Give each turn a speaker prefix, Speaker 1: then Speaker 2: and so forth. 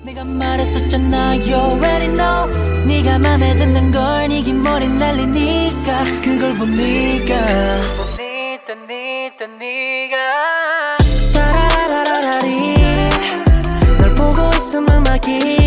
Speaker 1: 내가 말했었잖아 you already know 네가 맘에 드는 걸 네 긴 머리 날리니까 그걸 보니까 네가 따라라라라리 널 보고 있음 음악이